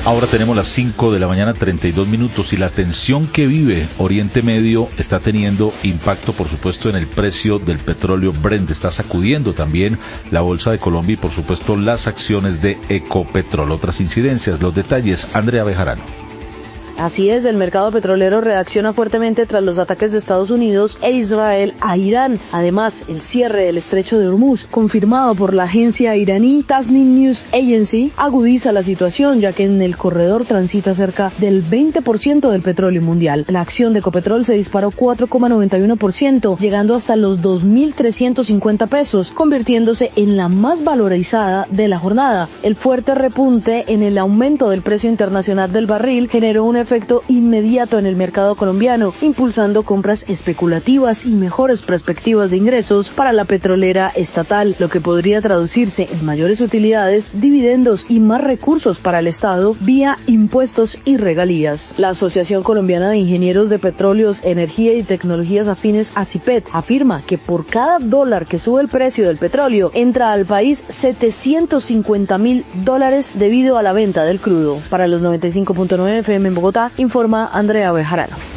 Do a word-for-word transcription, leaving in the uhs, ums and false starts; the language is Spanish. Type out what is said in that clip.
Ahora tenemos las cinco de la mañana, treinta y dos minutos, y la tensión que vive Oriente Medio está teniendo impacto, por supuesto, en el precio del petróleo Brent. Está sacudiendo también la bolsa de Colombia y, por supuesto, las acciones de Ecopetrol. Otras incidencias, los detalles, Andrea Bejarano. Así es, el mercado petrolero reacciona fuertemente tras los ataques de Estados Unidos e Israel a Irán. Además, el cierre del estrecho de Hormuz, confirmado por la agencia iraní Tasnim News Agency, agudiza la situación, ya que en el corredor transita cerca del veinte por ciento del petróleo mundial. La acción de Ecopetrol se disparó cuatro coma noventa y uno por ciento, llegando hasta los dos mil trescientos cincuenta pesos, convirtiéndose en la más valorizada de la jornada. El fuerte repunte en el aumento del precio internacional del barril generó un efecto inmediato en el mercado colombiano, impulsando compras especulativas y mejores perspectivas de ingresos para la petrolera estatal, lo que podría traducirse en mayores utilidades, dividendos y más recursos para el Estado vía impuestos y regalías. La Asociación Colombiana de Ingenieros de Petróleos, Energía y Tecnologías Afines, ASIPET, afirma que por cada dólar que sube el precio del petróleo, entra al país setecientos cincuenta mil dólares debido a la venta del crudo. Para los noventa y cinco punto nueve F M en Bogotá, informa Andrea Bejarano.